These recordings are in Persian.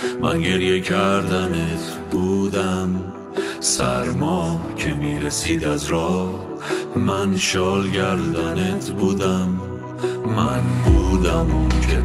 من گریه کردنت بودم، سرما که میرسید از راه من شال گردنت بودم. من بودم اون که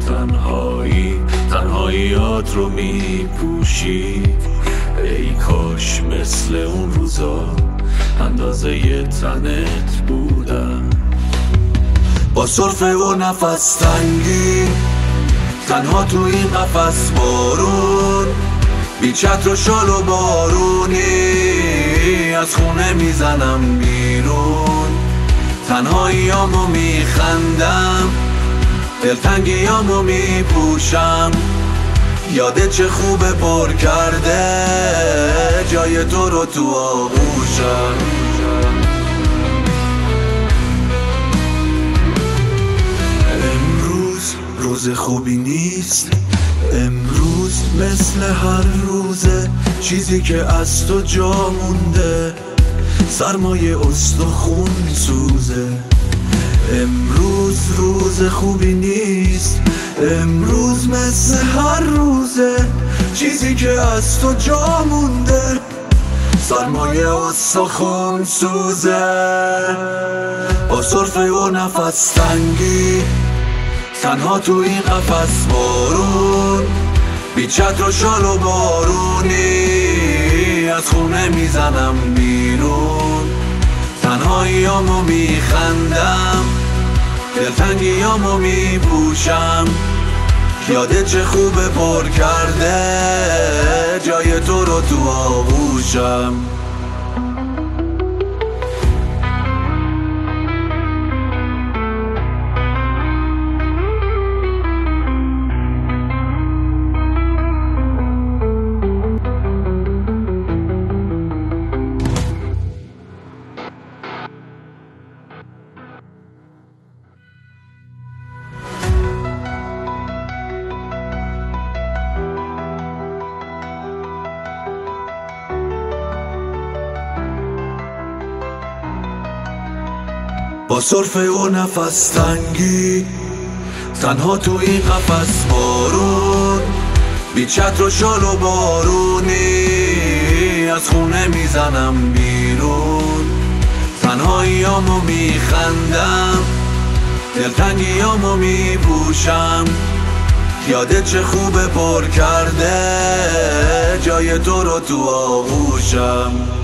تنهاییات رو میپوشید. ای کاش مثل اون روزا اندازه تنت بودم. با سرفه و نفس تنگی تنها تو این قفس بارون، بی چتر و شال و بارونی از خونه میزنم بیرون. تنهاییامو میخندم، دلتنگیامو میپوشم. یادت چه خوبه پر کرده جای تو رو تو آغوشم. امروز روز خوبی نیست، امروز مثل هر روزه، چیزی که از تو جا مونده سرمایه استخون سوزه. امروز روز خوبی نیست، امروز مثل هر روزه، چیزی که از تو جا مونده سرمایه استخون سوزه. با سرفه و نفس تنگی تنها تو این قفس بارون، بی چتر و شال و بارونی از خونه میزنم بیرون. تنهاییامو میخندم، دلتنگیامو میپوشم. یادت چه خوبه پر کرده جای تو رو تو آغوشم. با سرفه و نفس تنگی تنها تو این قفس بارون، بی چتر و شال و بارونی از خونه میزنم بیرون. تنهاییامو میخندم، دلتنگیامو میپوشم. یادت چه خوبه پر کرده جای تو رو تو آغوشم.